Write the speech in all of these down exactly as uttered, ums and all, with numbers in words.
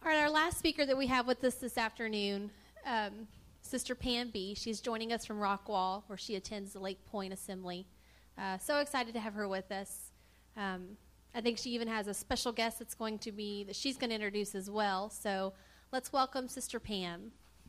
All right, our last speaker that we have with us this afternoon, um, Sister Pam B. She's joining us from Rockwall, where she attends the Lake Point Assembly. Uh, so excited to have her with us. Um, I think she even has a special guest that's going to be, that she's going to introduce as well. So let's welcome Sister Pam.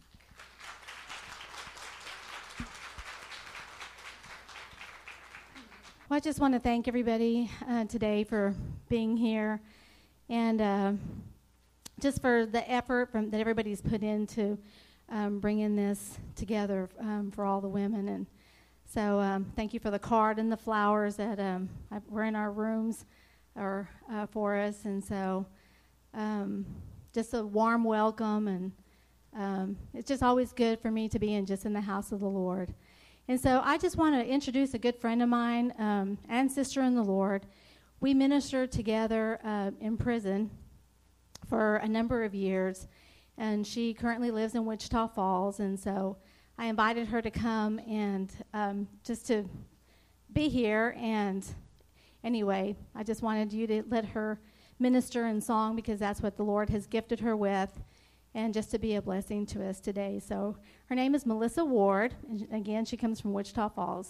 Well, I just want to thank everybody uh, today for being here, and uh, just for the effort from, that everybody's put into um, bringing this together um, for all the women. And so um, thank you for the card and the flowers that um, were in our rooms or uh, for us. And so um, just a warm welcome, and um, it's just always good for me to be in just in the house of the Lord. And so I just want to introduce a good friend of mine um, and sister in the Lord. We ministered together uh, in prison for a number of years, and she currently lives in Wichita Falls. And so I invited her to come and um, just to be here. And anyway, I just wanted you to let her minister in song, because that's what the Lord has gifted her with, and just to be a blessing to us today. So her name is Melissa Ward, and again, she comes from Wichita Falls.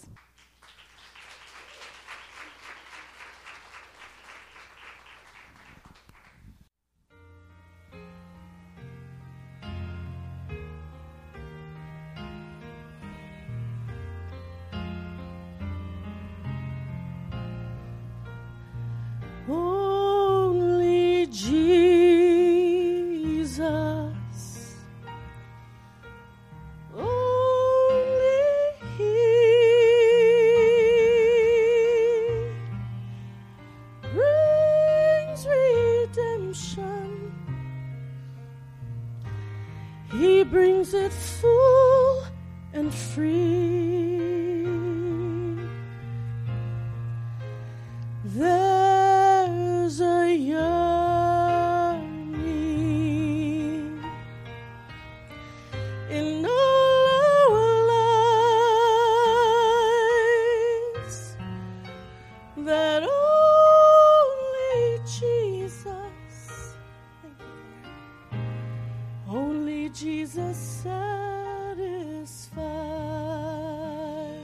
Only Jesus, only He brings redemption. He brings it full and free. There's a yearning in all our lives that only Jesus, only Jesus satisfies.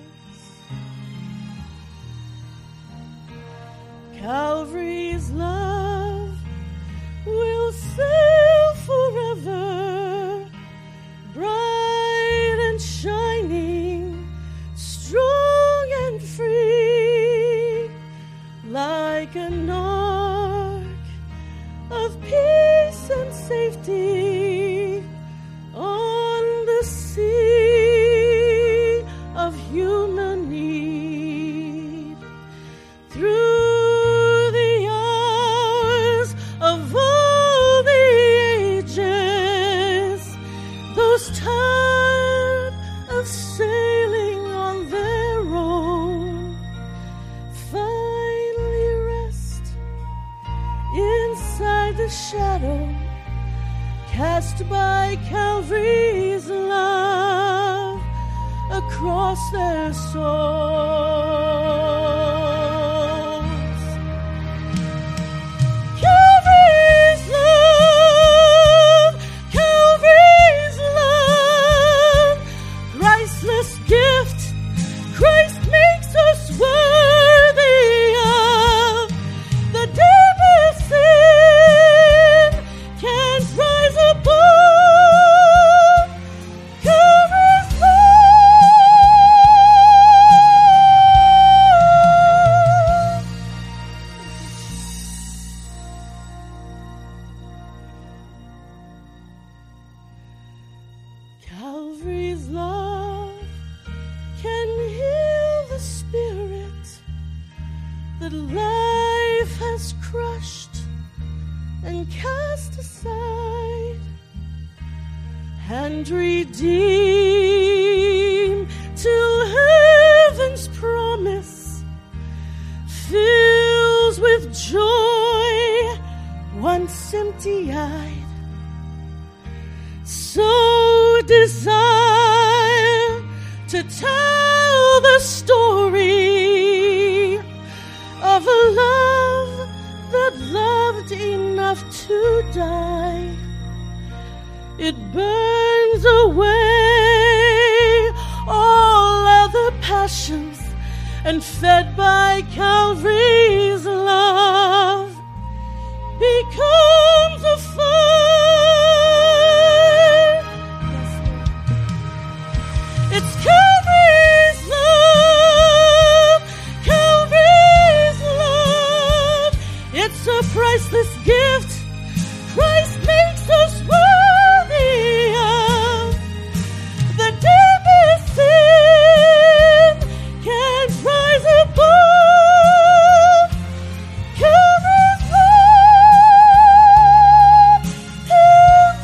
Calvary's love will sail forever, bright and shining, strong and free, like an ark of peace and safety on the sea of human need. Through tired of sailing on their own, finally rest inside the shadow cast by Calvary's love across their souls. Calvary's love, Calvary's love, priceless gift Christ makes us worthy of. The deepest sin can't rise above Calvary's love. Calvary's love can heal the spirit that life has crushed and cast aside, and redeem till heaven's promise fills with joy once empty-eyed. So desire to tell the story of a love that loved enough to die It burns away all other passions, and fed by Calvary's love becomes a fire. It's Calvary's love, Calvary's love. It's a priceless gift Christ makes us worthy of. The deepest sin can't rise above Calvary's love, His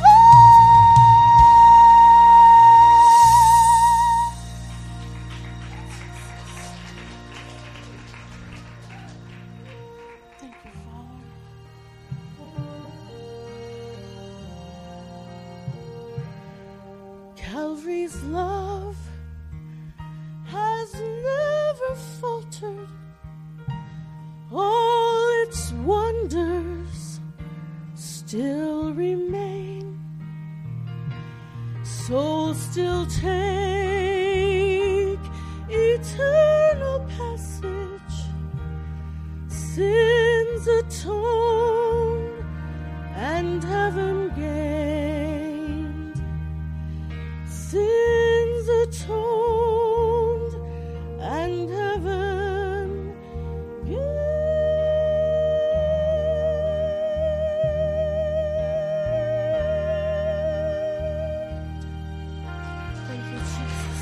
love. Thank you, Father. Calvary's love has never faltered. All its wonders still remain. Souls still take eternal passage. Sins atoned and heaven gained. Sins atoned and heaven gained. Thank you, Jesus.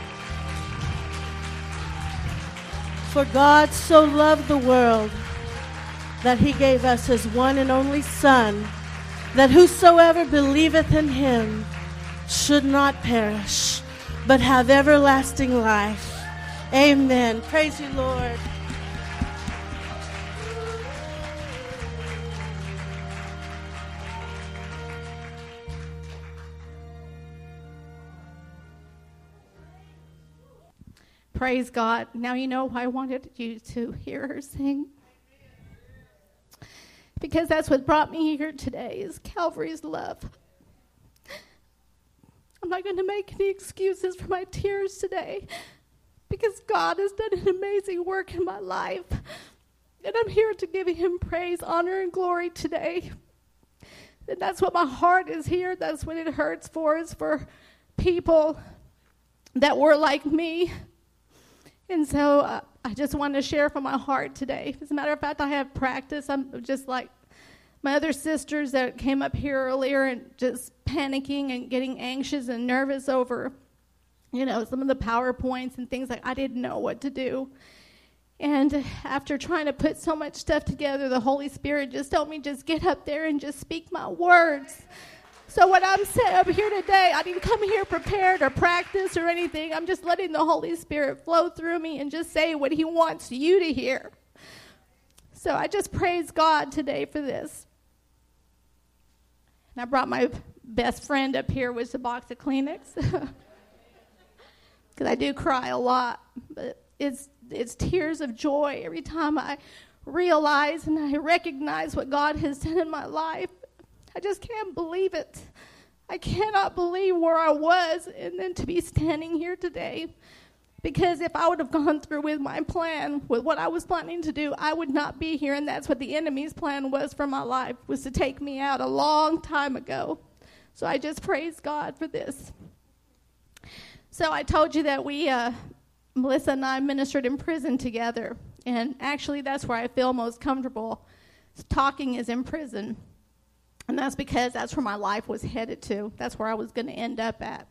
For God so loved the world that he gave us his one and only Son, that whosoever believeth in him should not perish, but have everlasting life. Amen. Praise you, Lord. Praise God. Now you know why I wanted you to hear her sing. Because that's what brought me here today, is Calvary's love. I'm not going to make any excuses for my tears today, because God has done an amazing work in my life. And I'm here to give him praise, honor, and glory today. And that's what my heart is here. That's what it hurts for, is for people that were like me. And so uh, I just want to share from my heart today. As a matter of fact, I have practice. I'm just like my other sisters that came up here earlier and just panicking and getting anxious and nervous over, you know, some of the PowerPoints and things like I didn't know what to do. And after trying to put so much stuff together, the Holy Spirit just told me, just get up there and just speak my words. So when I'm set up here today, I didn't come here prepared or practice or anything. I'm just letting the Holy Spirit flow through me and just say what he wants you to hear. So I just praise God today for this. And I brought my best friend up here with a box of Kleenex. Because I do cry a lot. But it's it's tears of joy every time I realize and I recognize what God has done in my life. I just can't believe it. I cannot believe where I was and then to be standing here today. Because if I would have gone through with my plan, with what I was planning to do, I would not be here. And that's what the enemy's plan was for my life, was to take me out a long time ago. So I just praise God for this. So I told you that we, uh, Melissa and I ministered in prison together. And actually that's where I feel most comfortable. Talking is in prison. And that's because that's where my life was headed to. That's where I was going to end up at.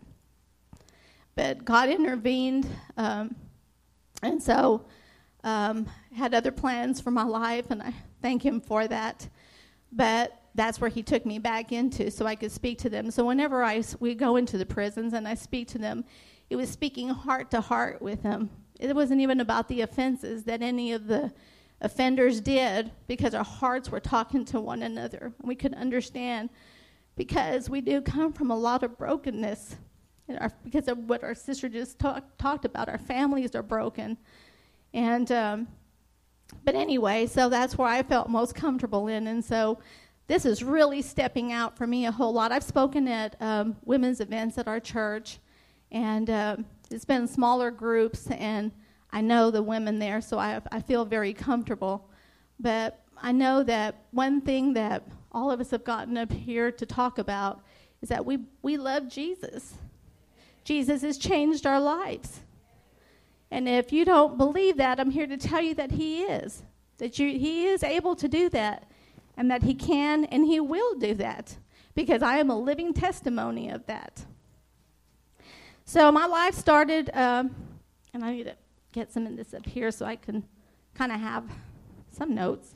But God intervened, um, and so um, had other plans for my life, and I thank him for that. But that's where he took me back into, so I could speak to them. So whenever I we go into the prisons and I speak to them, it was speaking heart to heart with them. It wasn't even about the offenses that any of the offenders did, because our hearts were talking to one another. And we could understand, because we do come from a lot of brokenness. Our, because of what our sister just talk, talked about, our families are broken. And, um, but anyway, so that's where I felt most comfortable in. And so this is really stepping out for me a whole lot. I've spoken at um, women's events at our church, and uh, it's been smaller groups, and I know the women there, so I, I feel very comfortable. But I know that one thing that all of us have gotten up here to talk about is that we, we love Jesus. Jesus has changed our lives. And if you don't believe that, I'm here to tell you that he is. That you, he is able to do that, and that he can and he will do that, because I am a living testimony of that. So my life started, um, and I need to get some of this up here so I can kind of have some notes.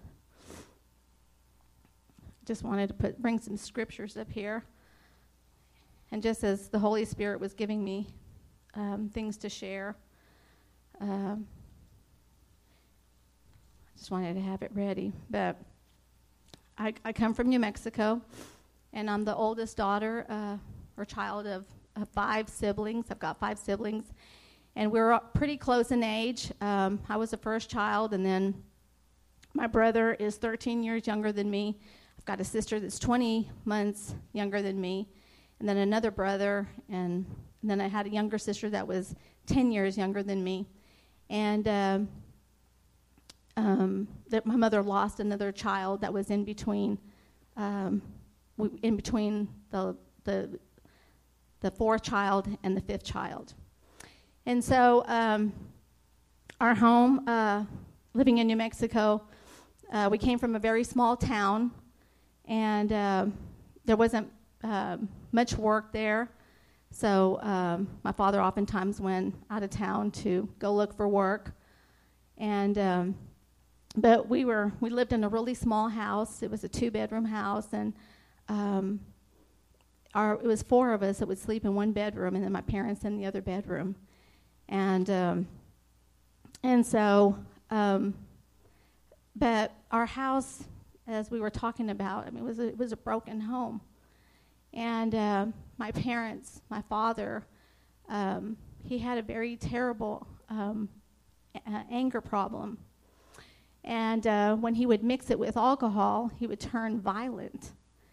Just wanted to put bring some scriptures up here. And just as the Holy Spirit was giving me um, things to share, um, I just wanted to have it ready. But I, I come from New Mexico, and I'm the oldest daughter uh, or child of, of five siblings. I've got five siblings. And we're pretty close in age. Um, I was the first child, and then my brother is thirteen years younger than me. I've got a sister that's twenty months younger than me, and then another brother, and, and then I had a younger sister that was ten years younger than me. And um, um, that my mother lost another child that was in between, um, in between the the the fourth child and the fifth child. And so um, our home, uh, living in New Mexico, uh, we came from a very small town, and uh, there wasn't uh, much work there. So um, my father oftentimes went out of town to go look for work. And um, but we were we lived in a really small house. It was a two-bedroom house, and um, our it was four of us that would sleep in one bedroom, and then my parents in the other bedroom. And um, and so, um, but our house, as we were talking about, I mean, it was a, it was a broken home. And uh, my parents, my father, um, he had a very terrible um, a- anger problem. And uh, when he would mix it with alcohol, he would turn violent.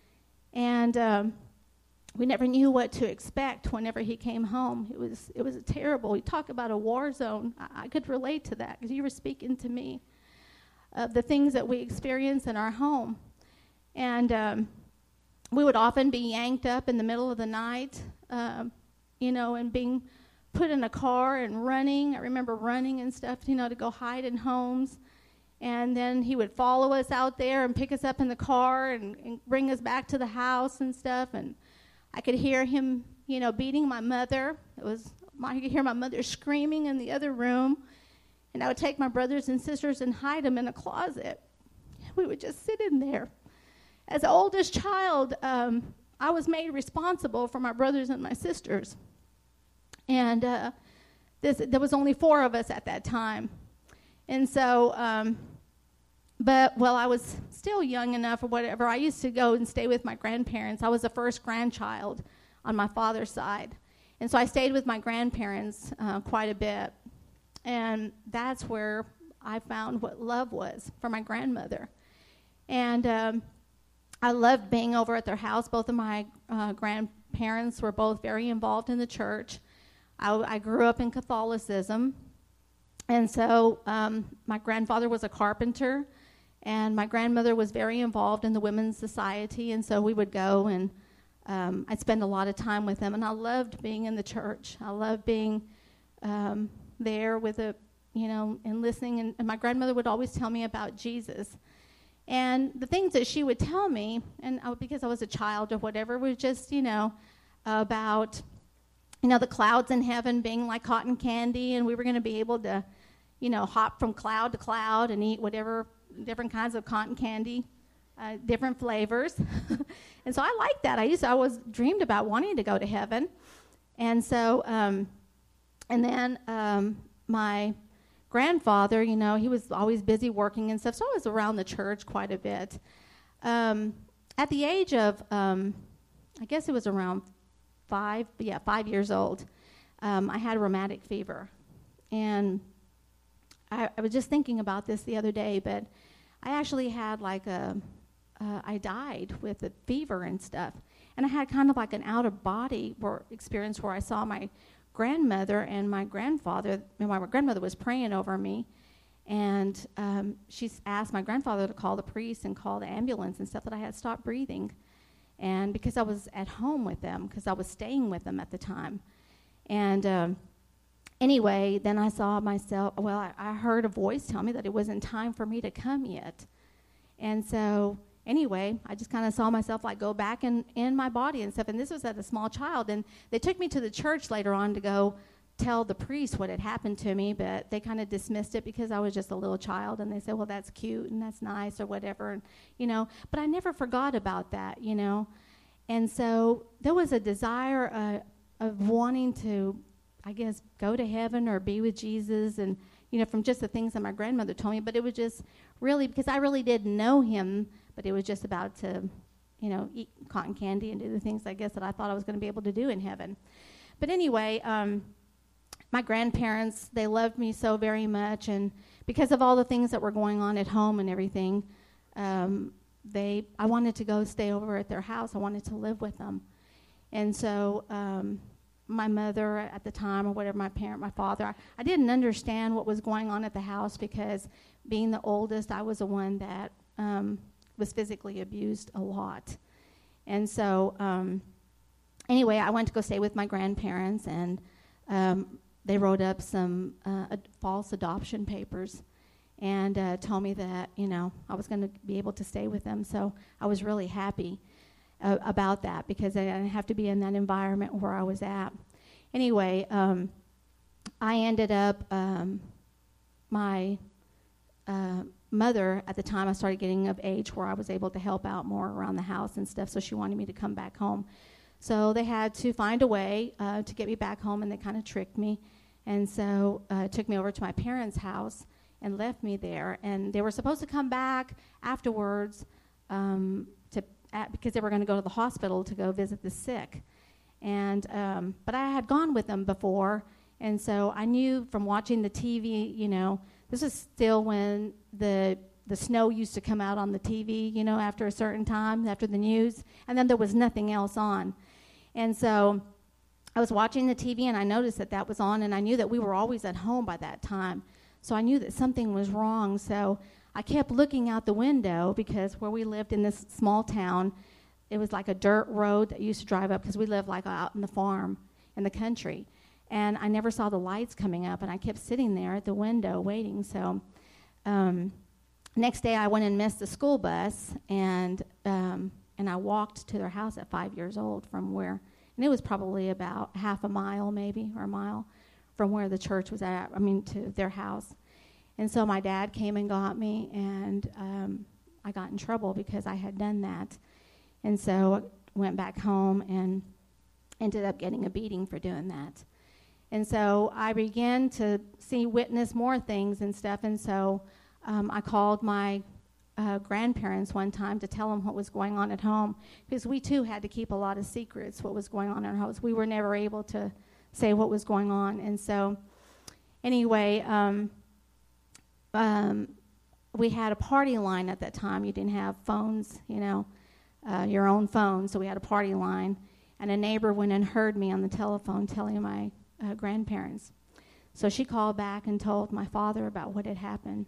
And um, we never knew what to expect whenever he came home. It was it was terrible. You talk about a war zone. I, I could relate to that because you were speaking to me of the things that we experience in our home. And um, we would often be yanked up in the middle of the night, um, you know, and being put in a car and running. I remember running and stuff, you know, to go hide in homes. And then he would follow us out there and pick us up in the car and, and bring us back to the house and stuff. And I could hear him, you know, beating my mother. It was I could hear my mother screaming in the other room. And I would take my brothers and sisters and hide them in a closet. We would just sit in there. As the oldest child, um, I was made responsible for my brothers and my sisters. And uh, this, there was only four of us at that time. And so, um, but, well, I was still young enough or whatever. I used to go and stay with my grandparents. I was the first grandchild on my father's side. And so I stayed with my grandparents uh, quite a bit. And that's where I found what love was for my grandmother. And um, I loved being over at their house. Both of my uh, grandparents were both very involved in the church. I, I grew up in Catholicism. And so um, my grandfather was a carpenter, and my grandmother was very involved in the Women's Society. And so we would go, and um, I'd spend a lot of time with them. And I loved being in the church. I loved being um, there with a, you know, and listening. And, and my grandmother would always tell me about Jesus. And the things that she would tell me, and I, because I was a child or whatever, was just, you know, about, you know, the clouds in heaven being like cotton candy, and we were going to be able to, you know, hop from cloud to cloud and eat whatever, different kinds of cotton candy, uh, different flavors. And so I liked that. I used to, I was dreamed about wanting to go to heaven. And so, um, and then um, my grandfather, you know, he was always busy working and stuff, so I was around the church quite a bit. Um, at the age of, um, I guess it was around five, yeah, five years old, um, I had a rheumatic fever. And I, I was just thinking about this the other day, but I actually had like a, uh, I died with a fever and stuff. And I had kind of like an out-of-body wor- experience where I saw my grandmother and my grandfather, and my grandmother was praying over me, and um, she asked my grandfather to call the priest and call the ambulance and stuff, that I had stopped breathing. And because I was at home with them, because I was staying with them at the time. And um, anyway, then I saw myself, well, I, I heard a voice tell me that it wasn't time for me to come yet. And so anyway, I just kind of saw myself like go back in, in my body and stuff. And this was as a small child. And they took me to the church later on to go tell the priest what had happened to me, but they kind of dismissed it because I was just a little child. And they said, well, that's cute and that's nice or whatever, and, you know. But I never forgot about that, you know. And so there was a desire uh, of wanting to, I guess, go to heaven or be with Jesus, and, you know, from just the things that my grandmother told me. But it was just really, because I really didn't know him, but it was just about to, you know, eat cotton candy and do the things, I guess, that I thought I was going to be able to do in heaven. But anyway, um, my grandparents, they loved me so very much, and because of all the things that were going on at home and everything, um, they, I wanted to go stay over at their house. I wanted to live with them. And so um, my mother at the time, or whatever, my parent, my father, I, I didn't understand what was going on at the house, because being the oldest, I was the one that um, was physically abused a lot. And so um, anyway, I went to go stay with my grandparents, and um, they wrote up some uh, ad- false adoption papers and uh, told me that, you know, I was going to be able to stay with them. So I was really happy uh, about that, because I didn't have to be in that environment where I was at. Anyway, um, I ended up, um, my uh, mother, at the time I started getting of age where I was able to help out more around the house and stuff, so she wanted me to come back home. So they had to find a way uh, to get me back home, and they kind of tricked me. And so uh, took me over to my parents' house and left me there. And they were supposed to come back afterwards um, to at, because they were going to go to the hospital to go visit the sick. And um, but I had gone with them before, and so I knew from watching the T V, you know, this was still when the the snow used to come out on the T V, you know, after a certain time, after the news, and then there was nothing else on. And so I was watching the T V, and I noticed that that was on, and I knew that we were always at home by that time. So I knew that something was wrong. So I kept looking out the window, because where we lived in this small town, it was like a dirt road that you used to drive up, because we lived like out in the farm in the country. And I never saw the lights coming up, and I kept sitting there at the window waiting. So um, next day I went and missed the school bus, and um, and I walked to their house at five years old from where, and it was probably about half a mile maybe, or a mile from where the church was at, I mean, to their house. And so my dad came and got me, and um, I got in trouble because I had done that. And so I went back home and ended up getting a beating for doing that. And so I began to see, witness more things and stuff, and so um, I called my uh, grandparents one time to tell them what was going on at home, because we too had to keep a lot of secrets what was going on in our house. We were never able to say what was going on. And so anyway, um, um, we had a party line at that time. You didn't have phones, you know, uh, your own phone, so we had a party line. And a neighbor went and heard me on the telephone telling my uh, grandparents. So she called back and told my father about what had happened.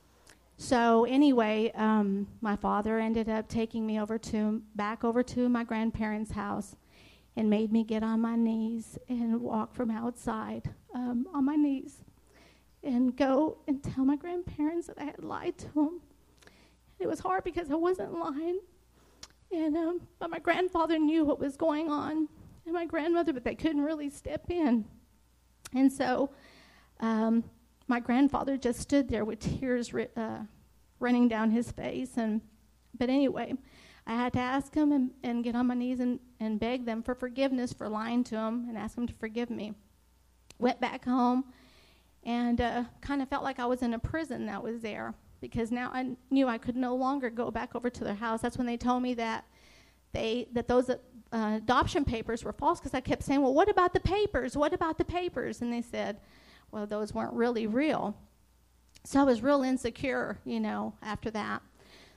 So anyway, um, my father ended up taking me over to back over to my grandparents' house, and made me get on my knees and walk from outside um, on my knees, and go and tell my grandparents that I had lied to them. It was hard because I wasn't lying, and um, but my grandfather knew what was going on, and my grandmother, but they couldn't really step in. And so um, my grandfather just stood there with tears ri- uh, running down his face. And but anyway, I had to ask him and, and get on my knees and, and beg them for forgiveness for lying to him, and ask him to forgive me. Went back home, and uh, kind of felt like I was in a prison that was there, because now I knew I could no longer go back over to their house. That's when they told me that they that those uh, adoption papers were false, because I kept saying, well, what about the papers? What about the papers? And they said, well, those weren't really real. So I was real insecure, you know, after that.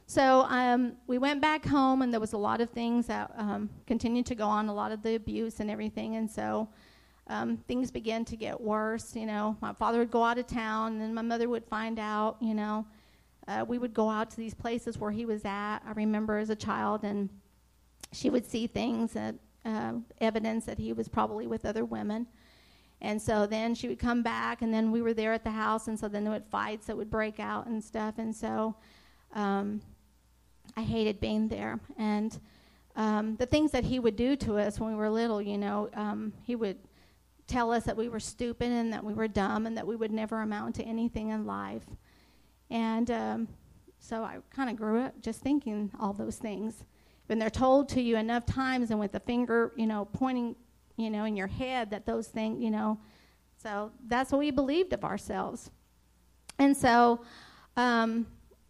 So um, we went back home, and there was a lot of things that um, continued to go on, a lot of the abuse and everything. And so um, things began to get worse. You know, my father would go out of town, and then my mother would find out, you know. Uh, we would go out to these places where he was at. I remember as a child, and she would see things, that, uh, evidence that he was probably with other women. And so then she would come back, and then we were there at the house, and so then there would fights that would break out and stuff. And so um, I hated being there. And um, the things that he would do to us when we were little, you know, um, he would tell us that we were stupid and that we were dumb and that we would never amount to anything in life. And um, so I kind of grew up just thinking all those things. When they're told to you enough times and with the finger, you know, pointing, you know, in your head that those things, you know, so that's what we believed of ourselves. And so um,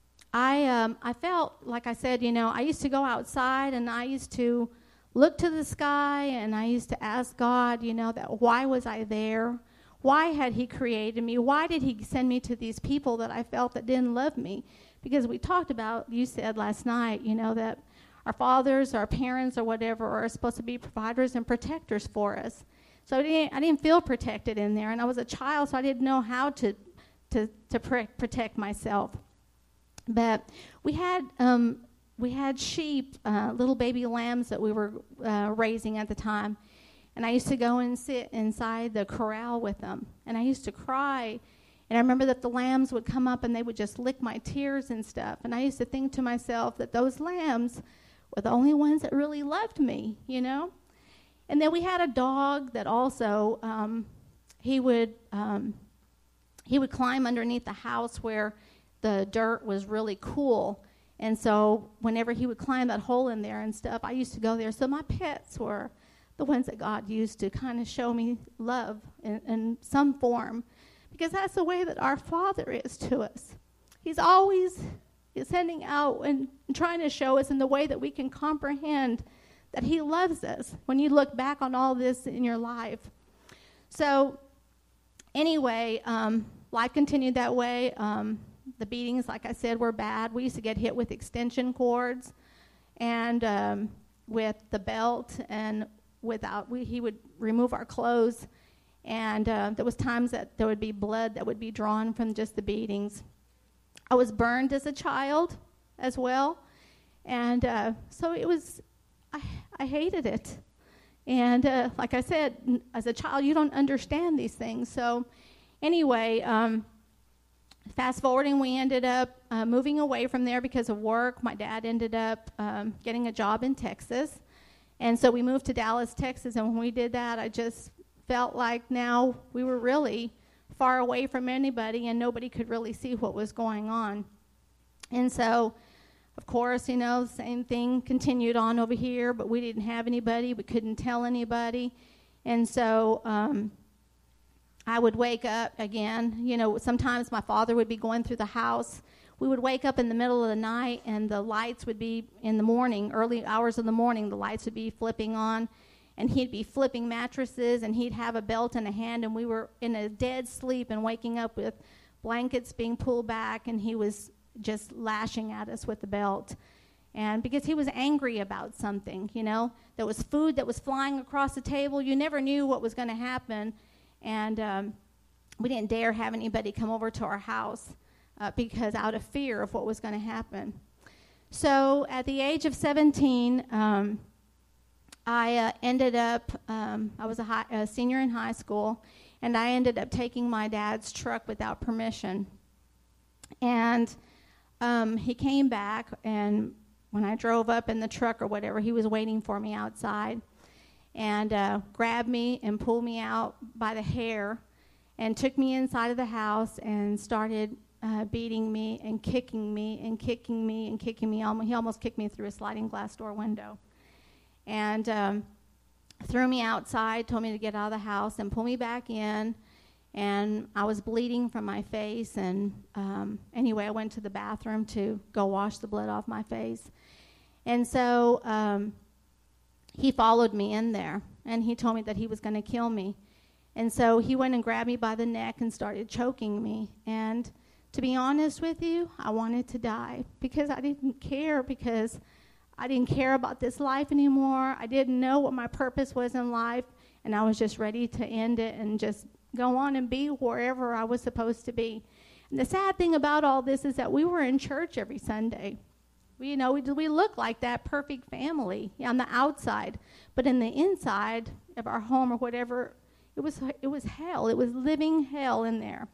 I um, I felt, like I said, you know, I used to go outside and I used to look to the sky and I used to ask God, you know, that why was I there? Why had he created me? Why did he send me to these people that I felt that didn't love me? Because we talked about, you said last night, you know, that our fathers, our parents, or whatever are supposed to be providers and protectors for us. So I didn't, I didn't feel protected in there, and I was a child, so I didn't know how to to to pre- protect myself. But we had um, we had sheep, uh, little baby lambs that we were uh, raising at the time. And I used to go and sit inside the corral with them. And I used to cry. And I remember that the lambs would come up and they would just lick my tears and stuff. And I used to think to myself that those lambs were the only ones that really loved me, you know. And then we had a dog that also, um, he would um, he would climb underneath the house where the dirt was really cool. And so whenever he would climb that hole in there and stuff, I used to go there. So my pets were the ones that God used to kind of show me love in, in some form, because that's the way that our Father is to us. He's always sending out and trying to show us in the way that we can comprehend that he loves us when you look back on all this in your life. So anyway, um, life continued that way. Um, the beatings, like I said, were bad. We used to get hit with extension cords and um, with the belt, and without, we, he would remove our clothes, and uh, there was times that there would be blood that would be drawn from just the beatings. I was burned as a child as well, and uh, so it was, I, I hated it. And uh, like I said, n- as a child, you don't understand these things. So anyway, um, fast forwarding, we ended up uh, moving away from there because of work. My dad ended up um, getting a job in Texas. And so we moved to Dallas, Texas, and when we did that, I just felt like now we were really far away from anybody, and nobody could really see what was going on. And so, of course, you know, same thing continued on over here, but we didn't have anybody. We couldn't tell anybody. And so um, I would wake up again. You know, sometimes my father would be going through the house. We would wake up in the middle of the night, and the lights would be in the morning, early hours of the morning, the lights would be flipping on, and he'd be flipping mattresses, and he'd have a belt in a hand, and we were in a dead sleep and waking up with blankets being pulled back, and he was just lashing at us with the belt. And because he was angry about something, you know, there was food that was flying across the table. You never knew what was going to happen, and um, we didn't dare have anybody come over to our house. Uh, because out of fear of what was going to happen. So at the age of seventeen, um, I uh, ended up, um, I was a, high, a senior in high school, and I ended up taking my dad's truck without permission. And um, he came back, and when I drove up in the truck or whatever, he was waiting for me outside and uh, grabbed me and pulled me out by the hair and took me inside of the house and started Uh, beating me and kicking me and kicking me and kicking me. He almost kicked me through a sliding glass door window. And um, threw me outside, told me to get out of the house and pull me back in. And I was bleeding from my face. And um, anyway, I went to the bathroom to go wash the blood off my face. And so um, he followed me in there. And he told me that he was going to kill me. And so he went and grabbed me by the neck and started choking me. And to be honest with you, I wanted to die because I didn't care, because I didn't care about this life anymore. I didn't know what my purpose was in life, and I was just ready to end it and just go on and be wherever I was supposed to be. And the sad thing about all this is that we were in church every Sunday. We, you know, we, we looked like that perfect family on the outside, but in the inside of our home or whatever, it was it was hell. It was living hell in there.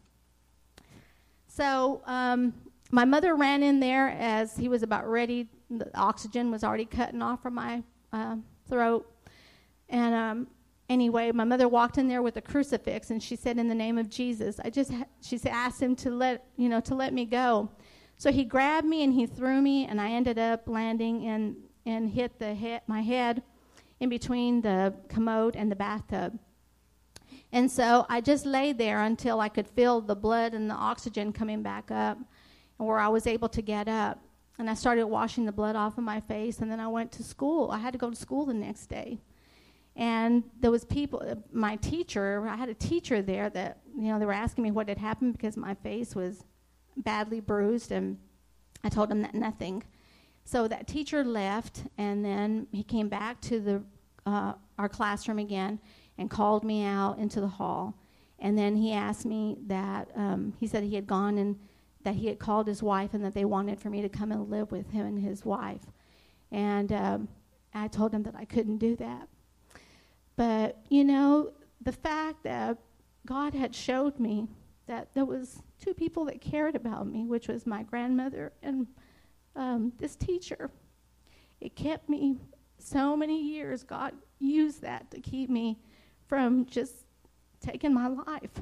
So um, my mother ran in there as he was about ready. The oxygen was already cutting off from my uh, throat. And um, anyway, my mother walked in there with a crucifix, and she said, "In the name of Jesus," I just ha- she asked him to let you know to let me go. So he grabbed me and he threw me, and I ended up landing and and hit the head, my head in between the commode and the bathtub. And so I just lay there until I could feel the blood and the oxygen coming back up, and where I was able to get up. And I started washing the blood off of my face, and then I went to school. I had to go to school the next day. And there was people, uh, my teacher, I had a teacher there that, you know, they were asking me what had happened because my face was badly bruised, and I told them that nothing. So that teacher left, and then he came back to the uh, our classroom again and called me out into the hall. And then he asked me that, um, he said he had gone and that he had called his wife and that they wanted for me to come and live with him and his wife. And um, I told him that I couldn't do that. But, you know, the fact that God had showed me that there was two people that cared about me, which was my grandmother and um, this teacher, it kept me so many years. God used that to keep me from just taking my life.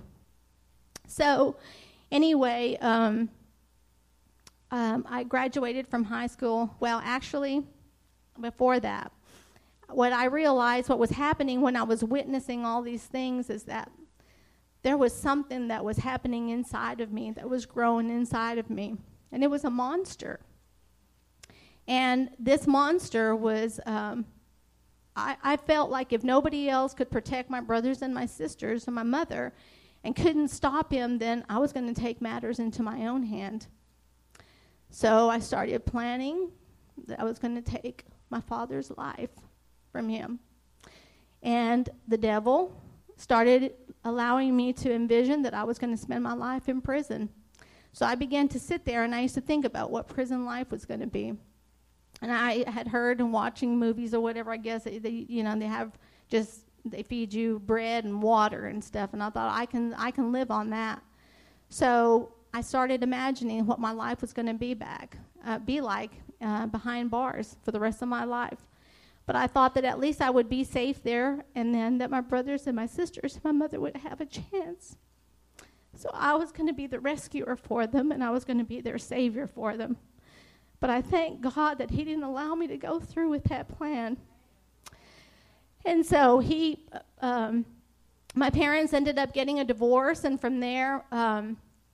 So anyway, um, um, I graduated from high school. Well, actually, before that, what I realized, what was happening when I was witnessing all these things, is that there was something that was happening inside of me, that was growing inside of me, and it was a monster. And this monster was, um, I, I felt like if nobody else could protect my brothers and my sisters and my mother and couldn't stop him, then I was going to take matters into my own hand. So I started planning that I was going to take my father's life from him. And the devil started allowing me to envision that I was going to spend my life in prison. So I began to sit there, and I used to think about what prison life was going to be. And I had heard and watching movies or whatever, I guess, they, you know, they have just, they feed you bread and water and stuff. And I thought, I can I can live on that. So I started imagining what my life was going to be back, uh, be like uh, behind bars for the rest of my life. But I thought that at least I would be safe there, and then that my brothers and my sisters and my mother would have a chance. So I was going to be the rescuer for them, and I was going to be their savior for them. But I thank God that he didn't allow me to go through with that plan. And so he, um, my parents ended up getting a divorce, and from there, um,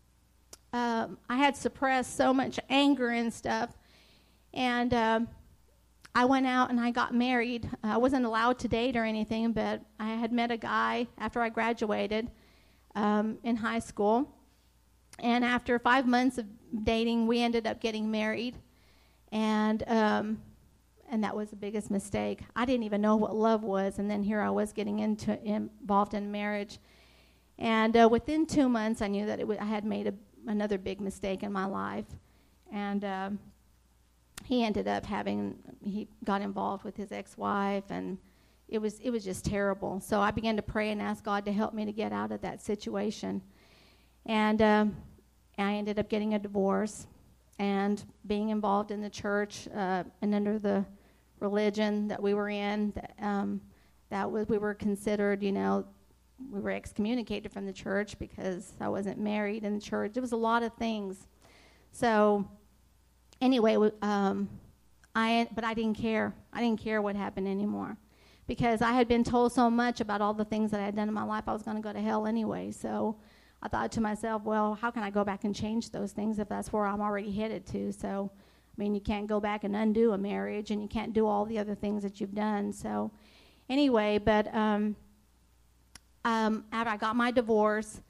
um, I had suppressed so much anger and stuff. And um, I went out and I got married. I wasn't allowed to date or anything, but I had met a guy after I graduated um, in high school. And after five months of dating, we ended up getting married. And um, and that was the biggest mistake. I didn't even know what love was, and then here I was getting into involved in marriage. And uh, within two months, I knew that it w- I had made a, another big mistake in my life. And um, he ended up having, he got involved with his ex-wife, and it was it was just terrible. So I began to pray and ask God to help me to get out of that situation. And um, I ended up getting a divorce and being involved in the church uh, and under the religion that we were in. Um, that was we were considered, you know, we were excommunicated from the church because I wasn't married in the church. There was a lot of things. So anyway, um, I but I didn't care. I didn't care what happened anymore, because I had been told so much about all the things that I had done in my life. I was going to go to hell anyway. So I thought to myself, well, how can I go back and change those things if that's where I'm already headed to? So, I mean, you can't go back and undo a marriage, and you can't do all the other things that you've done. So anyway, but um, um, after I got my divorce,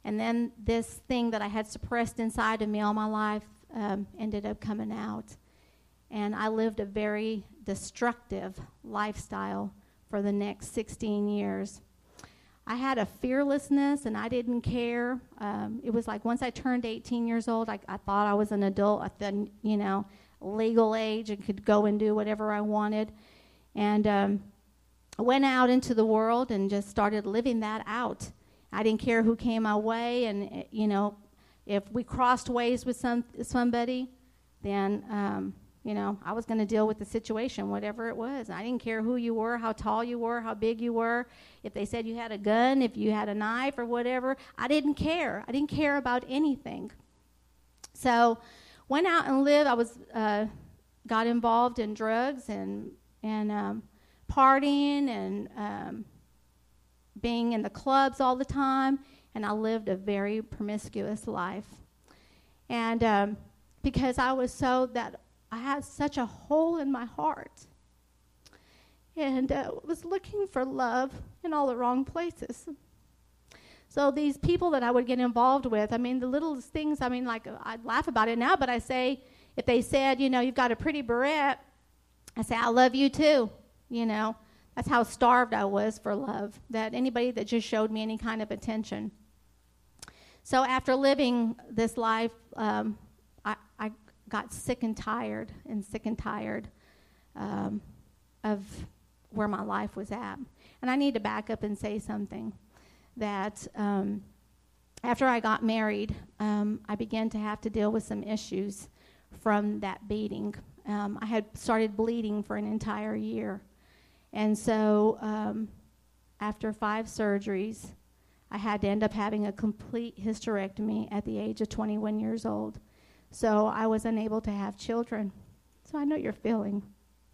And then this thing that I had suppressed inside of me all my life um, ended up coming out. And I lived a very destructive lifestyle for the next sixteen years. I had a fearlessness, and I didn't care. Um, it was like once I turned eighteen years old, I, I thought I was an adult. I thought, you know, legal age and could go and do whatever I wanted. And um, I went out into the world and just started living that out. I didn't care who came my way, and, you know, if we crossed ways with some somebody, then, um, you know, I was going to deal with the situation, whatever it was. I didn't care who you were, how tall you were, how big you were. If they said you had a gun, if you had a knife or whatever, I didn't care. I didn't care about anything. So went out and lived. I was uh, got involved in drugs and, and um, partying and um, being in the clubs all the time, and I lived a very promiscuous life. And um, because I was so that I had such a hole in my heart, and uh, was looking for love in all the wrong places. So these people that I would get involved with, I mean, the littlest things, I mean, like, I laugh about it now, but I say, if they said, you know, you've got a pretty barrette, I say, I love you too, you know. That's how starved I was for love, that anybody that just showed me any kind of attention. So after living this life, um, I, I got sick and tired and sick and tired um, of where my life was at. And I need to back up and say something, that um, after I got married, um, I began to have to deal with some issues from that beating. Um, I had started bleeding for an entire year. And so um, after five surgeries, I had to end up having a complete hysterectomy at the age of twenty-one years old. So I was unable to have children. So I know you're feeling.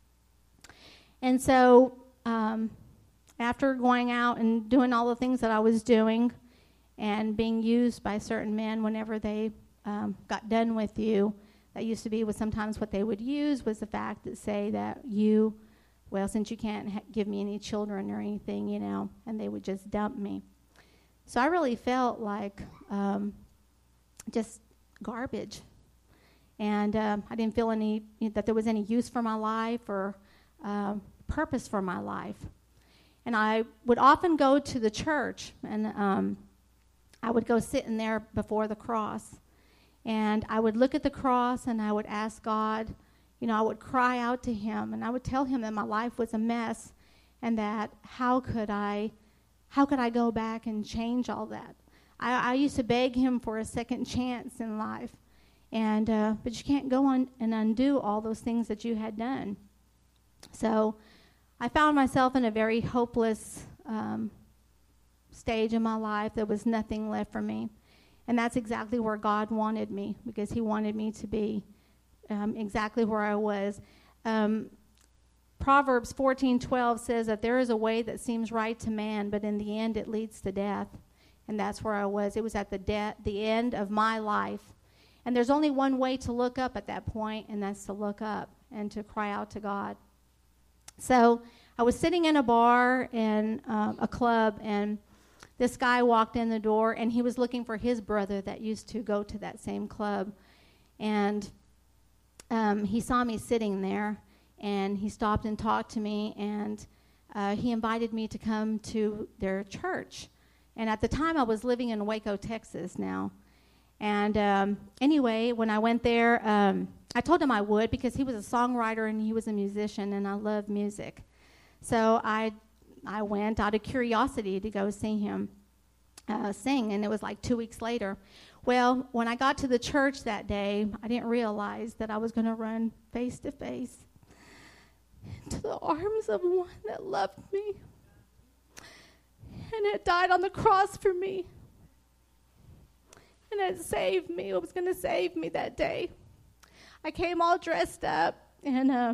And so um, after going out and doing all the things that I was doing and being used by certain men whenever they um, got done with you, that used to be was sometimes what they would use was the fact that say that you, well, since you can't ha- give me any children or anything, you know, and they would just dump me. So I really felt like um, just garbage. And um, I didn't feel any, that there was any use for my life or uh, purpose for my life. And I would often go to the church, and um, I would go sit in there before the cross. And I would look at the cross, and I would ask God, you know, I would cry out to him, and I would tell him that my life was a mess, and that how could I, how could I go back and change all that? I, I used to beg him for a second chance in life, and uh, but you can't go on and undo all those things that you had done. So I found myself in a very hopeless um, stage in my life. There was nothing left for me, and that's exactly where God wanted me, because he wanted me to be Um, exactly where I was. Um, Proverbs fourteen twelve says that there is a way that seems right to man, but in the end it leads to death. And that's where I was. It was at the de- the end of my life. And there's only one way to look up at that point, and that's to look up and to cry out to God. So I was sitting in a bar in um, a club, and this guy walked in the door, and he was looking for his brother that used to go to that same club. And Um, he saw me sitting there, and he stopped and talked to me, and uh, he invited me to come to their church. And at the time, I was living in Waco, Texas now. And um, anyway, when I went there, um, I told him I would, because he was a songwriter and he was a musician, and I love music. So I, I went out of curiosity to go see him uh, sing, and it was like two weeks later. Well, when I got to the church that day, I didn't realize that I was going to run face to face into the arms of one that loved me and had died on the cross for me and had saved me. It was going to save me that day. I came all dressed up, and uh,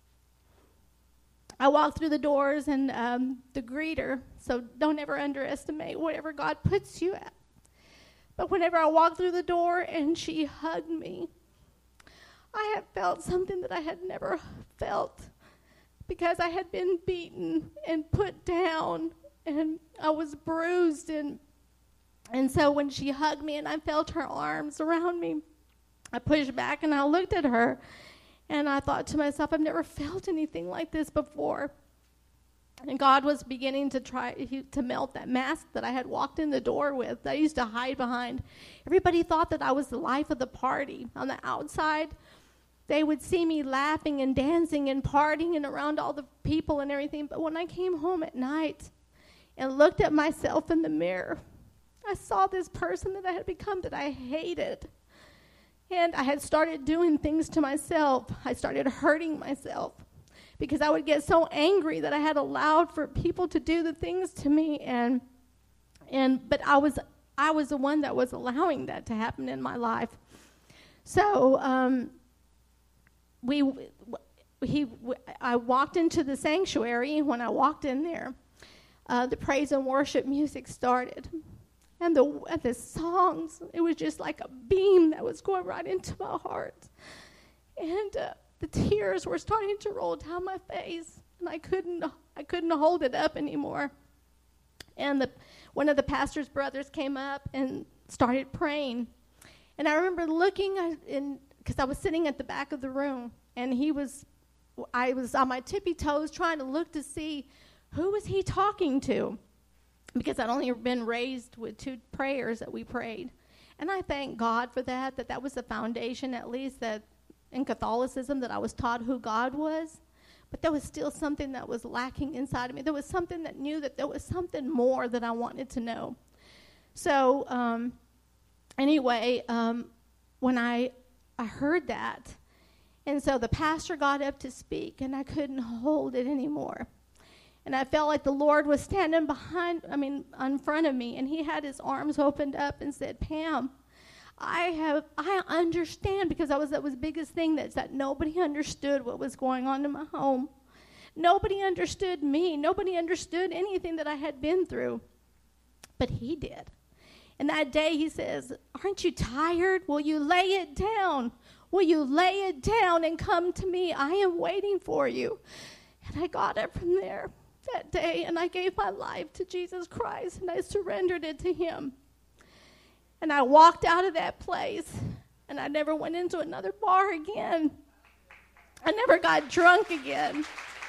I walked through the doors, and um, the greeter, so don't ever underestimate whatever God puts you at. But whenever I walked through the door and she hugged me, I had felt something that I had never felt, because I had been beaten and put down, and I was bruised, and And so when she hugged me and I felt her arms around me, I pushed back and I looked at her. And I thought to myself, I've never felt anything like this before. And God was beginning to try he, to melt that mask that I had walked in the door with, that I used to hide behind. Everybody thought that I was the life of the party. On the outside, they would see me laughing and dancing and partying and around all the people and everything. But when I came home at night and looked at myself in the mirror, I saw this person that I had become that I hated. And I had started doing things to myself. I started hurting myself because I would get so angry that I had allowed for people to do the things to me. And and but I was I was the one that was allowing that to happen in my life. So um, we he I walked into the sanctuary. When I walked in there, uh, the praise and worship music started. And the, and the songs, it was just like a beam that was going right into my heart. And uh, the tears were starting to roll down my face, and I couldn't I couldn't hold it up anymore. And the, one of the pastor's brothers came up and started praying. And I remember looking in, because I was sitting at the back of the room, and he was, I was on my tippy toes trying to look to see who was he talking to. Because I'd only been raised with two prayers that we prayed. And I thank God for that, that that was the foundation, at least, that in Catholicism, that I was taught who God was. But there was still something that was lacking inside of me. There was something that knew that there was something more that I wanted to know. So, um, anyway, um, when I, I heard that, and so the pastor got up to speak, and I couldn't hold it anymore. And I felt like the Lord was standing behind, I mean, in front of me, and he had his arms opened up and said, Pam, I have, I understand, because that was, that was the biggest thing, that's that nobody understood what was going on in my home. Nobody understood me. Nobody understood anything that I had been through. But he did. And that day he says, aren't you tired? Will you lay it down? Will you lay it down and come to me? I am waiting for you. And I got up from there that day, and I gave my life to Jesus Christ, and I surrendered it to him. And I walked out of that place, and I never went into another bar again. I never got drunk again.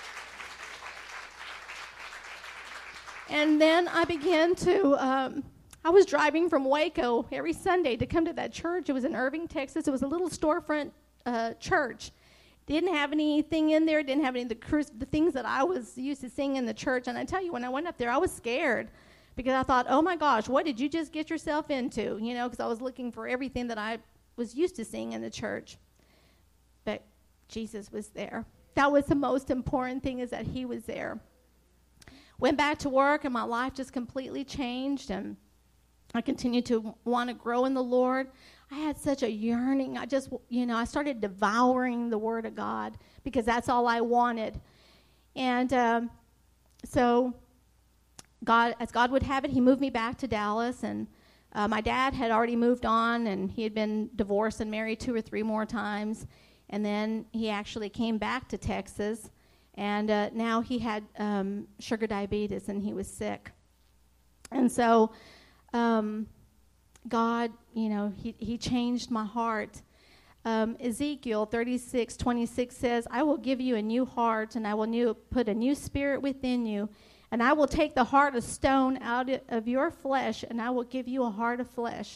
And then I began to, um, I was driving from Waco every Sunday to come to that church. It was in Irving, Texas. It was a little storefront uh, church. Didn't have anything in there, didn't have any of the, cru- the things that I was used to seeing in the church. And I tell you, when I went up there, I was scared because I thought, oh my gosh, what did you just get yourself into? You know, because I was looking for everything that I was used to seeing in the church. But Jesus was there. That was the most important thing, is that he was there. Went back to work, and my life just completely changed, and I continued to want to grow in the Lord. I had such a yearning. I just, you know, I started devouring the Word of God because that's all I wanted. And um, so God, as God would have it, he moved me back to Dallas. And uh, my dad had already moved on, and he had been divorced and married two or three more times. And then he actually came back to Texas. And uh, now he had um, sugar diabetes, and he was sick. And so um, God, you know, he, he changed my heart. Um, Ezekiel thirty-six twenty-six says, I will give you a new heart, and I will new, put a new spirit within you, and I will take the heart of stone out of your flesh, and I will give you a heart of flesh.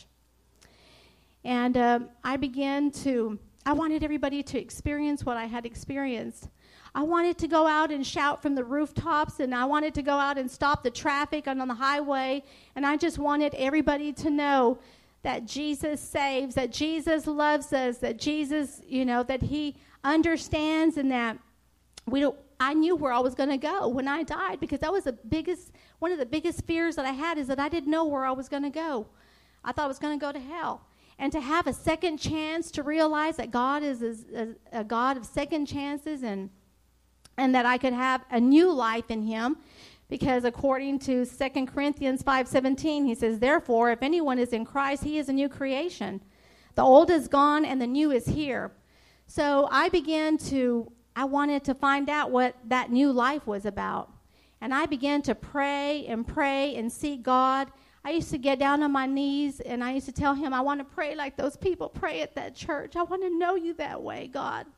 And um, I began to, I wanted everybody to experience what I had experienced. I wanted to go out and shout from the rooftops, and I wanted to go out and stop the traffic on, on the highway, and I just wanted everybody to know that Jesus saves, that Jesus loves us, that Jesus, you know, that he understands, and that we don't, I knew where I was going to go when I died, because that was the biggest, one of the biggest fears that I had, is that I didn't know where I was going to go. I thought I was going to go to hell. And to have a second chance, to realize that God is a, a, a God of second chances, and and that I could have a new life in him, because according to Second Corinthians five seventeen, he says, therefore, if anyone is in Christ, he is a new creation. The old is gone and the new is here. So I began to, I wanted to find out what that new life was about. And I began to pray and pray and seek God. I used to get down on my knees, and I used to tell him, I want to pray like those people pray at that church. I want to know you that way, God.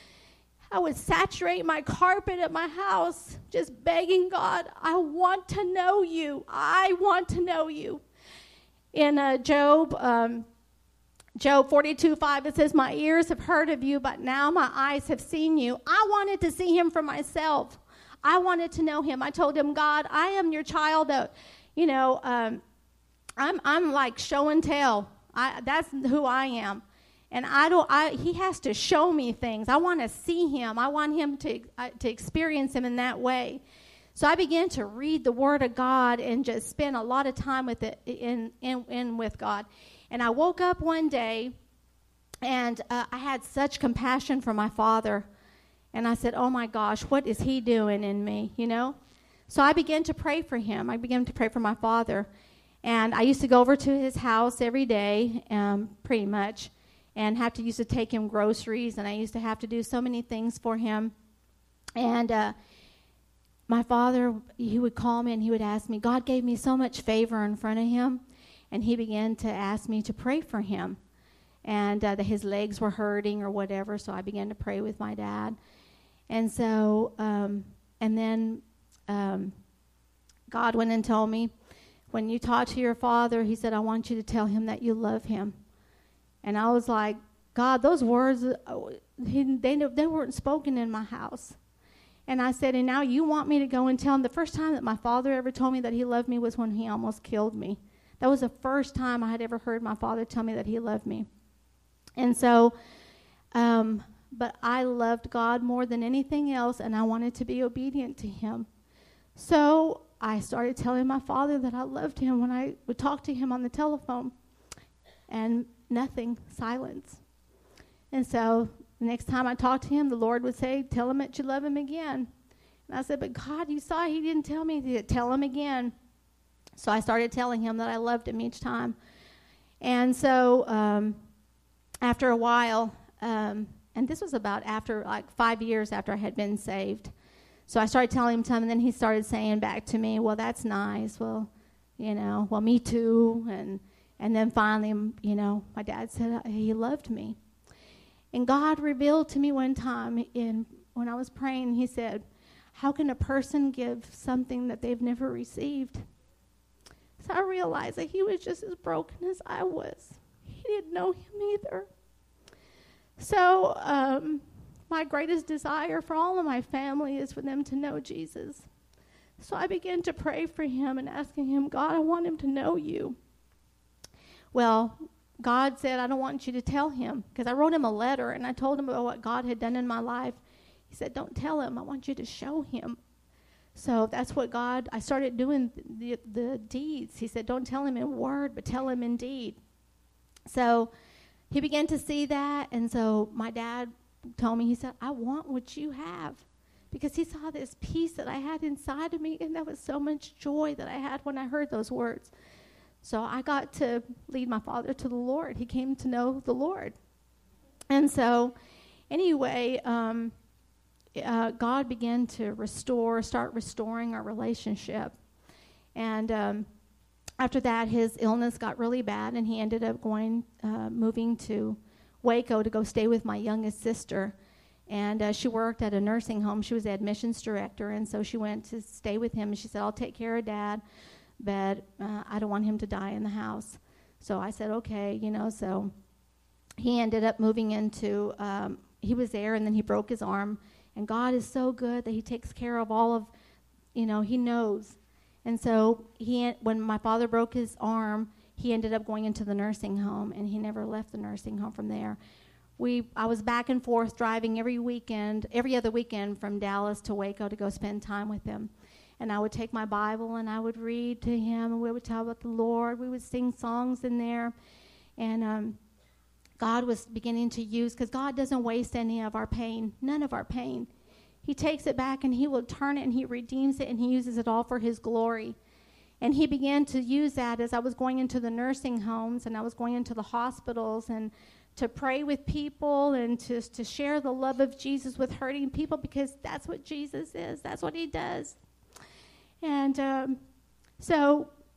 I would saturate my carpet at my house, just begging God, I want to know you. I want to know you. In uh, Job, um, Job forty-two five, it says, my ears have heard of you, but now my eyes have seen you. I wanted to see him for myself. I wanted to know him. I told him, God, I am your child. That, you know, um, I'm I'm like show and tell. I, that's who I am. And I don't. I, he has to show me things. I want to see him. I want him to uh, to experience him in that way. So I began to read the Word of God and just spend a lot of time with it in in, in with God. And I woke up one day, and uh, I had such compassion for my father. And I said, "Oh my gosh, what is he doing in me?" You know. So I began to pray for him. I began to pray for my father, and I used to go over to his house every day, um, pretty much. And have to used to take him groceries, and I used to have to do so many things for him. And uh, my father, he would call me and he would ask me, God gave me so much favor in front of him, and he began to ask me to pray for him. And uh, that his legs were hurting or whatever, so I began to pray with my dad. And so, um, and then um, God went and told me, when you talk to your father, he said, I want you to tell him that you love him. And I was like, God, those words, he, they they weren't spoken in my house. And I said, and now you want me to go and tell him? The first time that my father ever told me that he loved me was when he almost killed me. That was the first time I had ever heard my father tell me that he loved me. And so, um, but I loved God more than anything else, and I wanted to be obedient to him. So I started telling my father that I loved him when I would talk to him on the telephone. And nothing, silence. And so the next time I talked to him, the Lord would say, tell him that you love him again. And I said, but God, you saw he didn't tell me to tell him again. So I started telling him that I loved him each time. And so um, after a while, um, and this was about after like five years after I had been saved. So I started telling him something, and then he started saying back to me, well, that's nice. Well, you know, well, me too. And And then finally, you know, my dad said he loved me. And God revealed to me one time in when I was praying, he said, how can a person give something that they've never received? So I realized that he was just as broken as I was. He didn't know him either. So um, my greatest desire for all of my family is for them to know Jesus. So I began to pray for him and asking him, God, I want him to know you. Well, God said, I don't want you to tell him, because I wrote him a letter, and I told him about what God had done in my life. He said, don't tell him. I want you to show him. So that's what God, I started doing the, the deeds. He said, don't tell him in word, but tell him in deed. So he began to see that, and so my dad told me, he said, I want what you have, because he saw this peace that I had inside of me, and there was so much joy that I had when I heard those words. So I got to lead my father to the Lord. He came to know the Lord. And so anyway, um, uh, God began to restore, start restoring our relationship. And um, after that, his illness got really bad, and he ended up going, uh, moving to Waco to go stay with my youngest sister. And uh, she worked at a nursing home. She was the admissions director, and so she went to stay with him. And she said, I'll take care of Dad, but uh, I don't want him to die in the house. So I said, okay, you know, so he ended up moving into, um, he was there, and then he broke his arm. And God is so good that he takes care of all of, you know, he knows. And so he, when my father broke his arm, he ended up going into the nursing home, and he never left the nursing home from there. We, I was back and forth driving every weekend, every other weekend from Dallas to Waco to go spend time with him. And I would take my Bible and I would read to him, and we would talk about the Lord. We would sing songs in there. And um, God was beginning to use, because God doesn't waste any of our pain, none of our pain. He takes it back and he will turn it and he redeems it and he uses it all for his glory. And he began to use that as I was going into the nursing homes and I was going into the hospitals and to pray with people and to, to share the love of Jesus with hurting people, because that's what Jesus is. That's what he does. And um, so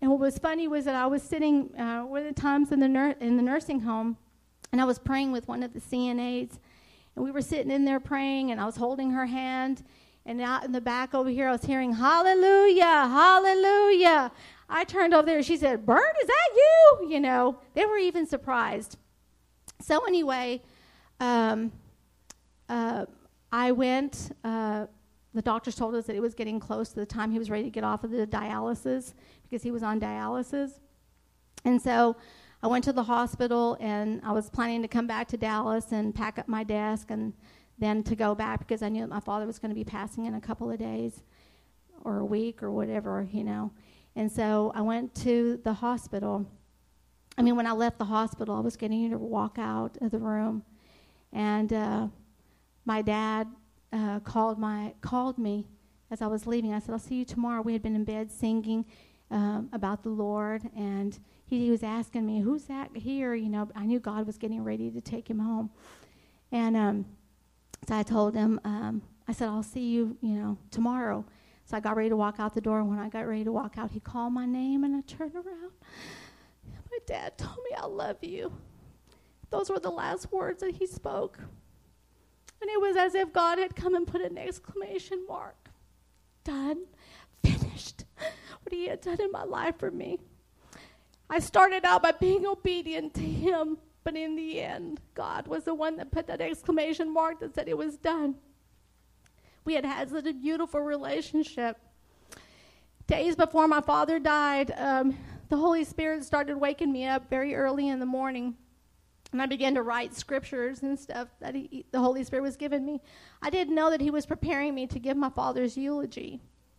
and what was funny was that I was sitting uh, one of the times in the nur- in the nursing home, and I was praying with one of the C N As, and we were sitting in there praying, and I was holding her hand, and out in the back over here, I was hearing, hallelujah, hallelujah. I turned over there, and she said, Bert, is that you? You know, they were even surprised. So anyway, um, uh, I went, uh, the doctors told us that it was getting close to the time he was ready to get off of the dialysis because he was on dialysis. And so I went to the hospital, and I was planning to come back to Dallas and pack up my desk and then to go back because I knew that my father was going to be passing in a couple of days or a week or whatever, you know. And so I went to the hospital. I mean, when I left the hospital, I was getting to walk out of the room, and uh, my dad uh, called my called me as I was leaving. I said, I'll see you tomorrow. We had been in bed singing um, about the Lord, and he, he was asking me, who's that here? You know, I knew God was getting ready to take him home. And um, so I told him, um, I said, I'll see you, you know, tomorrow. So I got ready to walk out the door, and when I got ready to walk out, he called my name, and I turned around. My dad told me, I love you. Those were the last words that he spoke. And it was as if God had come and put an exclamation mark. Done. Finished. What he had done in my life for me. I started out by being obedient to him, but in the end, God was the one that put that exclamation mark that said it was done. We had had such a beautiful relationship. Days before my father died, um, the Holy Spirit started waking me up very early in the morning, and I began to write scriptures and stuff that he, the Holy Spirit was giving me. I didn't know that he was preparing me to give my father's eulogy.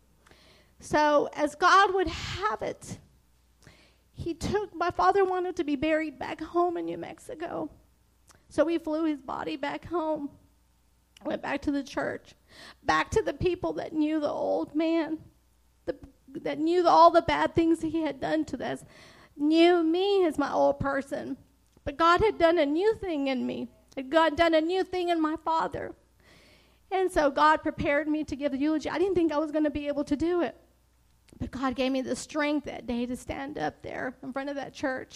So as God would have it, he took, my father wanted to be buried back home in New Mexico. So we flew his body back home, went back to the church, back to the people that knew the old man, the, that knew the, all the bad things he had done to us, knew me as my old person. But God had done a new thing in me. Had God done a new thing in my father. And so God prepared me to give the eulogy. I didn't think I was going to be able to do it. But God gave me the strength that day to stand up there in front of that church.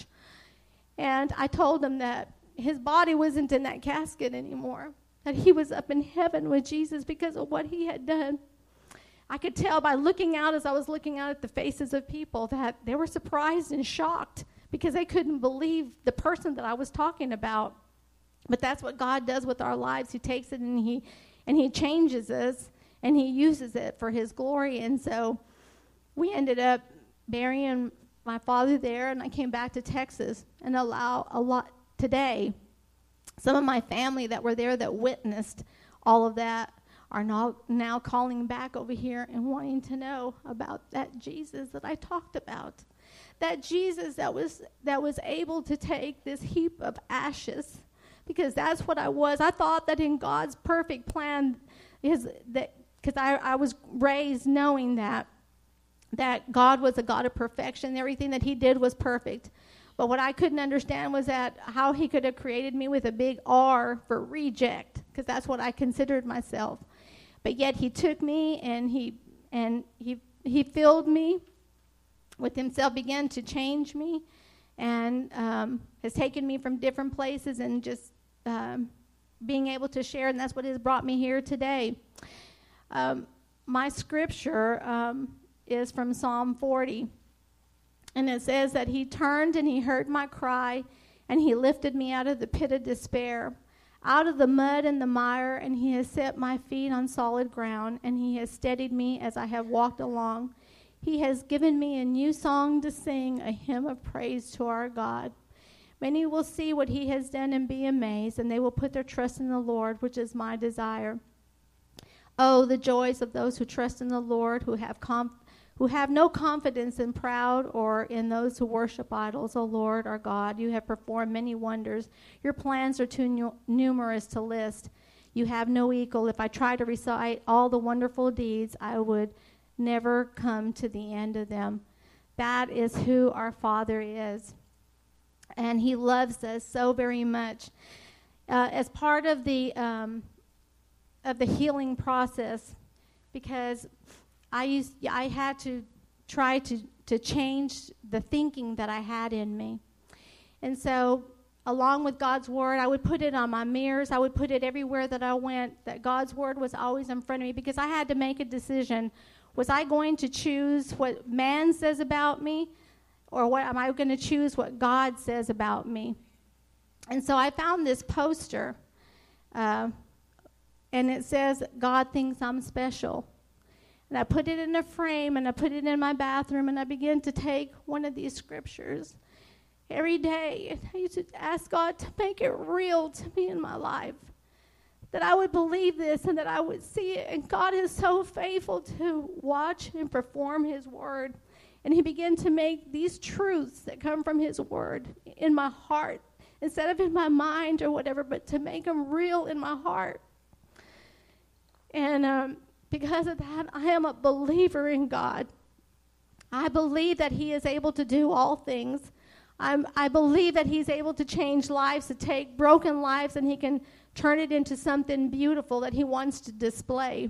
And I told him that his body wasn't in that casket anymore, that he was up in heaven with Jesus because of what he had done. I could tell by looking out as I was looking out at the faces of people that they were surprised and shocked because they couldn't believe the person that I was talking about. But that's what God does with our lives. He takes it and he and he changes us, and he uses it for his glory. And so we ended up burying my father there, and I came back to Texas and allow a lot today. Some of my family that were there that witnessed all of that are now, now calling back over here and wanting to know about that Jesus that I talked about. That Jesus that was that was able to take this heap of ashes, because that's what I was. I thought that in God's perfect plan is that, because I, I was raised knowing that that God was a God of perfection. Everything that he did was perfect. But what I couldn't understand was that how he could have created me with a big R for reject, because that's what I considered myself. But yet he took me and he and he he filled me with himself, began to change me, and um, has taken me from different places and just um, being able to share, and that's what has brought me here today. Um, my scripture um, is from Psalm forty. And it says that he turned and he heard my cry, and he lifted me out of the pit of despair, out of the mud and the mire, and he has set my feet on solid ground, and he has steadied me as I have walked along. He has given me a new song to sing, a hymn of praise to our God. Many will see what he has done and be amazed, and they will put their trust in the Lord, which is my desire. Oh, the joys of those who trust in the Lord, who have confidence, who have no confidence in proud or in those who worship idols. O Lord, our God, you have performed many wonders. Your plans are too nu- numerous to list. You have no equal. If I try to recite all the wonderful deeds, I would never come to the end of them. That is who our Father is. And he loves us so very much. Uh, as part of the um, of the healing process, because I used, I had to try to, to change the thinking that I had in me. And so, along with God's word, I would put it on my mirrors. I would put it everywhere that I went, that God's word was always in front of me, because I had to make a decision. Was I going to choose what man says about me, or what am I going to choose what God says about me? And so I found this poster, uh, and it says, God thinks I'm special. And I put it in a frame, and I put it in my bathroom, and I began to take one of these scriptures every day. And I used to ask God to make it real to me in my life, that I would believe this and that I would see it. And God is so faithful to watch and perform his word. And he began to make these truths that come from his word in my heart, instead of in my mind or whatever, but to make them real in my heart. And um, because of that, I am a believer in God. I believe that he is able to do all things. I'm, I believe that he's able to change lives, to take broken lives, and he can turn it into something beautiful that he wants to display.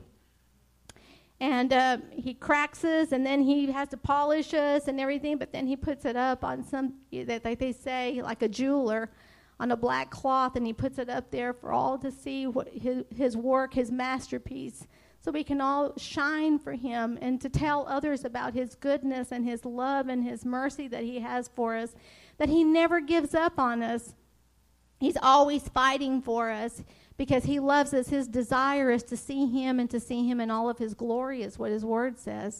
And uh, he cracks us, and then he has to polish us and everything, but then he puts it up on some, that like they say, like a jeweler, on a black cloth, and he puts it up there for all to see what his, his work, his masterpiece, so we can all shine for him and to tell others about his goodness and his love and his mercy that he has for us, that he never gives up on us. He's always fighting for us because he loves us. His desire is to see him and to see him in all of his glory, is what his word says.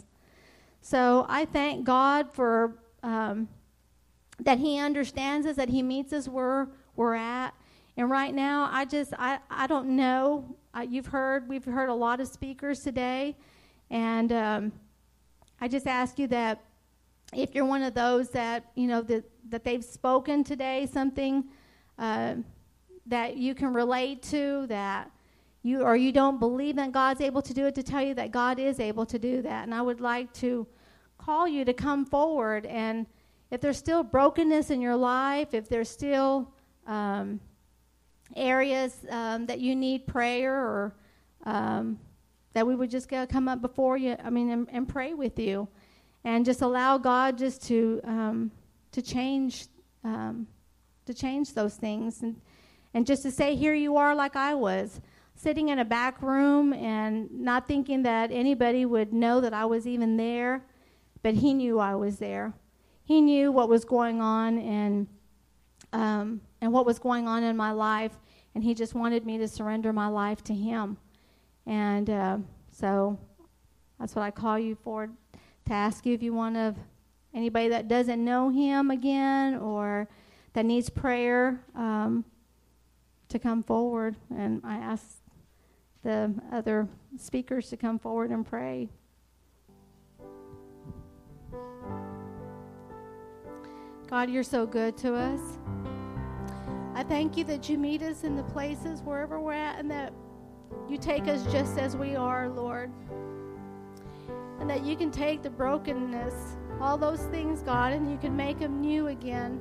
So I thank God for um, that he understands us, that he meets us where we're at. And right now, I just, I, I don't know. Uh, you've heard, we've heard a lot of speakers today. And um, I just ask you that if you're one of those that, you know, that, that they've spoken today, something uh, that you can relate to, that you, or you don't believe that God's able to do it, to tell you that God is able to do that. And I would like to call you to come forward. And if there's still brokenness in your life, if there's still um, areas um, that you need prayer, or um, that we would just go come up before you, I mean, and, and pray with you, and just allow God just to um, to change um, to change those things, and and just to say, here you are, like I was, sitting in a back room and not thinking that anybody would know that I was even there, but he knew I was there. He knew what was going on, and um, and what was going on in my life, and he just wanted me to surrender my life to him. And uh, so that's what I call you for, to ask you if you want to, anybody that doesn't know him again or that needs prayer, um, to come forward. And I ask the other speakers to come forward and pray. God, you're so good to us. I thank you that you meet us in the places wherever we're at, and that you take us just as we are, Lord. And that you can take the brokenness, all those things, God, and you can make them new again.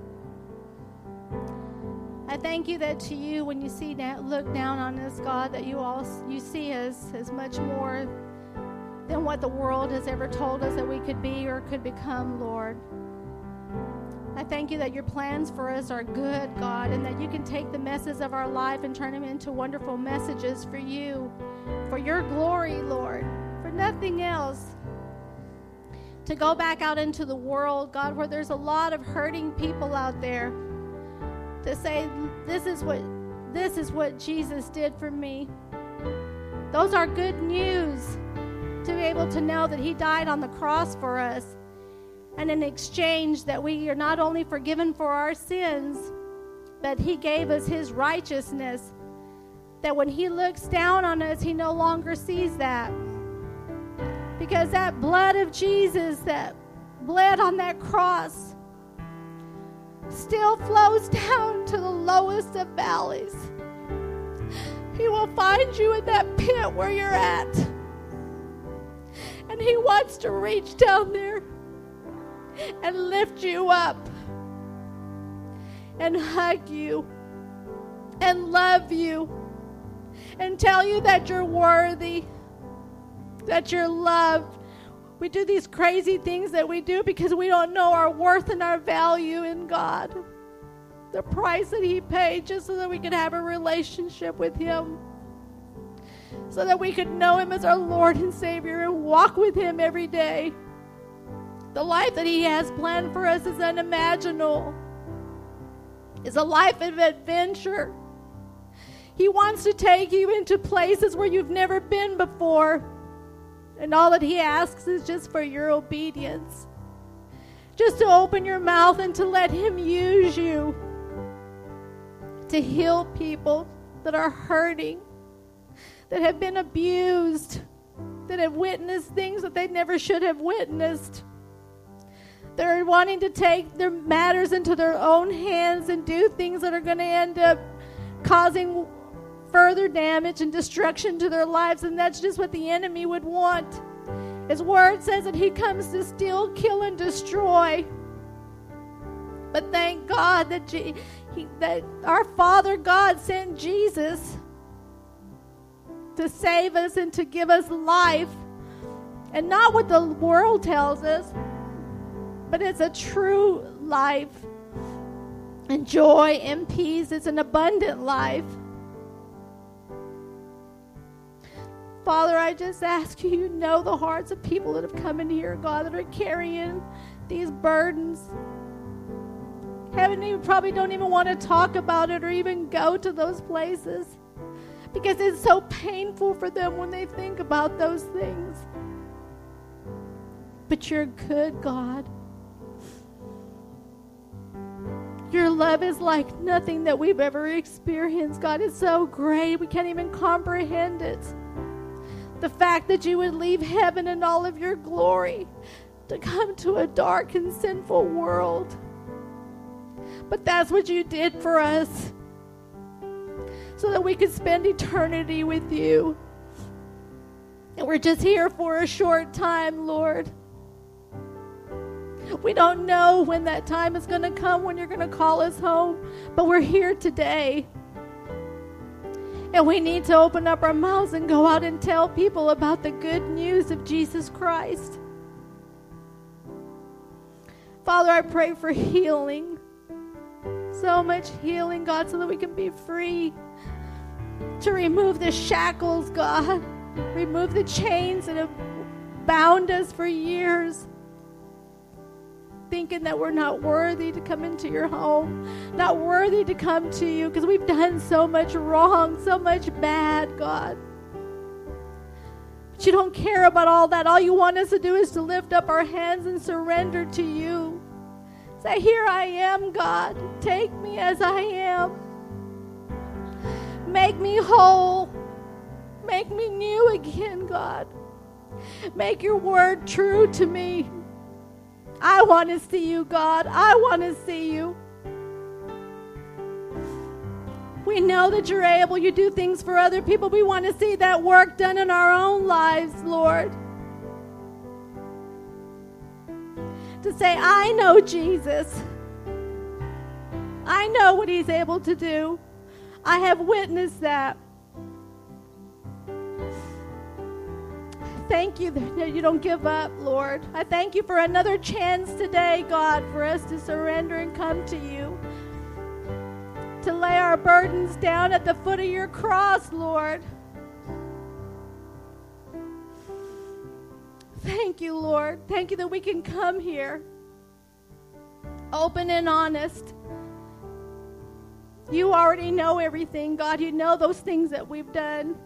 I thank you that to you, when you see that, look down on us, God, that you all you see us as much more than what the world has ever told us that we could be or could become, Lord. I thank you that your plans for us are good, God, and that you can take the messes of our life and turn them into wonderful messages for you, for your glory, Lord, for nothing else. To go back out into the world, God, where there's a lot of hurting people out there, to say, this is what this is what Jesus did for me. Those are good news, to be able to know that he died on the cross for us. And in exchange, that we are not only forgiven for our sins, but he gave us his righteousness. That when he looks down on us, he no longer sees that. Because that blood of Jesus that bled on that cross still flows down to the lowest of valleys. He will find you in that pit where you're at. And he wants to reach down there and lift you up and hug you and love you and tell you that you're worthy, that you're loved We do these crazy things that we do because we don't know our worth and our value in God. The price that he paid just so that we could have a relationship with him. So that we could know him as our Lord and Savior and walk with him every day. The life that he has planned for us is unimaginable. It's a life of adventure. He wants to take you into places where you've never been before. And all that he asks is just for your obedience. Just to open your mouth and to let him use you to heal people that are hurting, that have been abused, that have witnessed things that they never should have witnessed. They're wanting to take their matters into their own hands and do things that are going to end up causing further damage and destruction to their lives, and that's just what the enemy would want. His word says that he comes to steal, kill, and destroy. But thank God that, G- he, that our Father God sent Jesus to save us and to give us life, and not what the world tells us, but it's a true life and joy and peace. It's an abundant life. Father, I just ask you, you know the hearts of people that have come in here, God, that are carrying these burdens. Heaven, you probably don't even want to talk about it or even go to those places because it's so painful for them when they think about those things. But you're good, God. Your love is like nothing that we've ever experienced, God. It's so great. We can't even comprehend it. The fact that you would leave heaven and all of your glory to come to a dark and sinful world. But that's what you did for us, so that we could spend eternity with you. And we're just here for a short time, Lord. We don't know when that time is going to come, when you're going to call us home, but we're here today. And we need to open up our mouths and go out and tell people about the good news of Jesus Christ. Father, I pray for healing. So much healing, God, so that we can be free. To remove the shackles, God. Remove the chains that have bound us for years. Thinking that we're not worthy to come into your home, not worthy to come to you because we've done so much wrong, so much bad, God. But you don't care about all that. All you want us to do is to lift up our hands and surrender to you. Say, here I am, God. Take me as I am. Make me whole. Make me new again, God. Make your word true to me. I want to see you, God. I want to see you. We know that you're able. You do things for other people. We want to see that work done in our own lives, Lord. To say, I know Jesus. I know what he's able to do. I have witnessed that. Thank you that you don't give up, Lord. I thank you for another chance today, God, for us to surrender and come to you. To lay our burdens down at the foot of your cross, Lord. Thank you, Lord. Thank you that we can come here, open and honest. You already know everything, God. You know those things that we've done.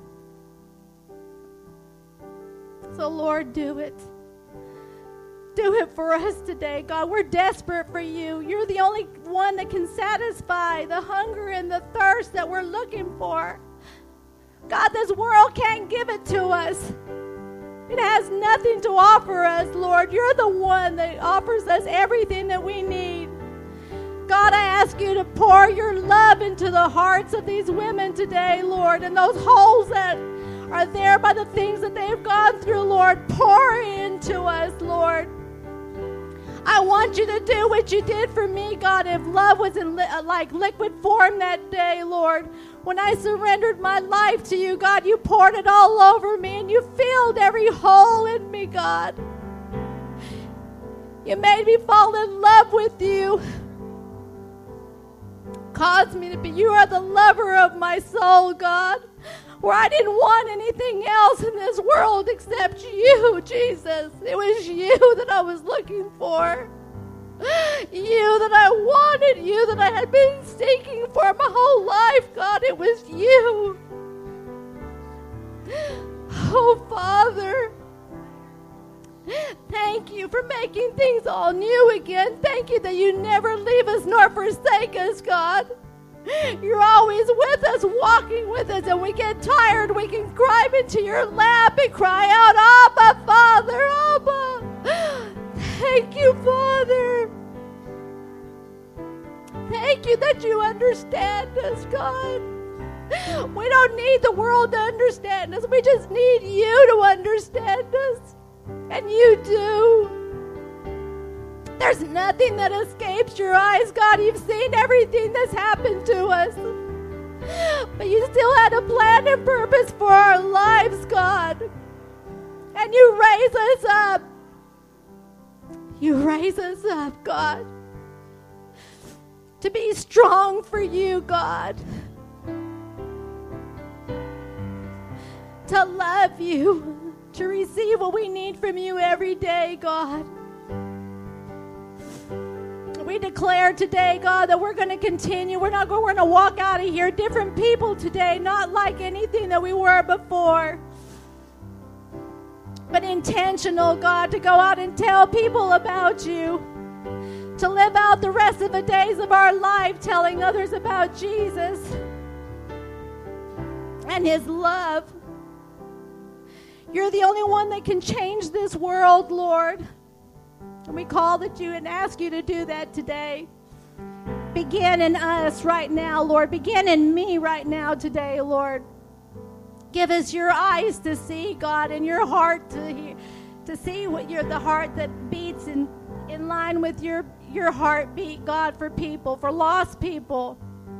So, Lord, do it. Do it for us today, God. We're desperate for you. You're the only one that can satisfy the hunger and the thirst that we're looking for. God, this world can't give it to us. It has nothing to offer us, Lord. You're the one that offers us everything that we need. God, I ask you to pour your love into the hearts of these women today, Lord, and those holes that are there by the things that they've gone through, Lord. Pour into us, Lord. I want you to do what you did for me, God. If love was in li- like liquid form that day, Lord, when I surrendered my life to you, God, you poured it all over me and you filled every hole in me, God. You made me fall in love with you. Caused me to be, you are the lover of my soul, God. Where I didn't want anything else in this world except you, Jesus. It was you that I was looking for. You that I wanted, you that I had been seeking for my whole life, God. It was you. Oh, Father. Thank you for making things all new again. Thank you that you never leave us nor forsake us, God. You're always with us, walking with us, and we get tired, we can climb into your lap and cry out, Abba, Father, Abba. Thank you, Father. Thank you that you understand us, God. We don't need the world to understand us. We just need you to understand us. And you do. There's nothing that escapes your eyes, God. You've seen everything that's happened to us. But you still had a plan and purpose for our lives, God. And you raise us up. You raise us up, God. To be strong for you, God. To love you. To receive what we need from you every day, God. We declare today, God, that we're going to continue. We're not going, we're going to walk out of here different people today, not like anything that we were before. But intentional, God, to go out and tell people about you. To live out the rest of the days of our life telling others about Jesus and his love. You're the only one that can change this world, Lord. And we call that you and ask you to do that today. Begin in us right now, Lord. Begin in me right now today, Lord. Give us your eyes to see, God, and your heart to hear, to see what you're the heart that beats in, in line with your, your heartbeat, God, for people, for lost people.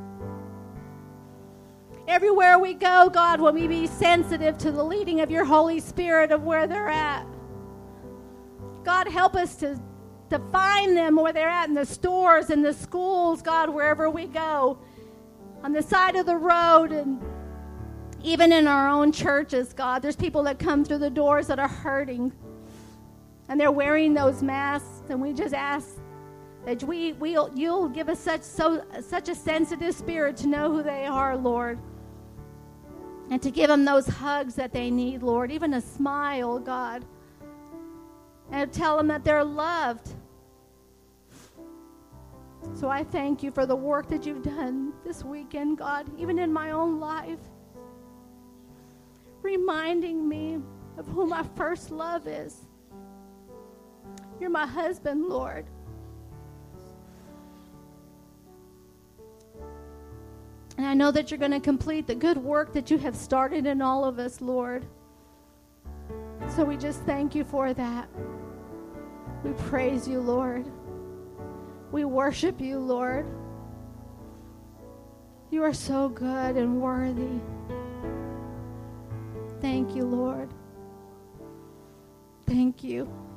Everywhere we go, God, will we be sensitive to the leading of your Holy Spirit of where they're at. God, help us to, to find them where they're at in the stores, in the schools, God, wherever we go. On the side of the road and even in our own churches, God. There's people that come through the doors that are hurting. And they're wearing those masks. And we just ask that we, we'll, you'll give us such, so, such a sensitive spirit to know who they are, Lord. And to give them those hugs that they need, Lord. Even a smile, God. And tell them that they're loved. So I thank you for the work that you've done this weekend, God. Even in my own life. Reminding me of who my first love is. You're my husband, Lord. And I know that you're going to complete the good work that you have started in all of us, Lord. So we just thank you for that. We praise you, Lord. We worship you, Lord. You are so good and worthy. Thank you, Lord. Thank you.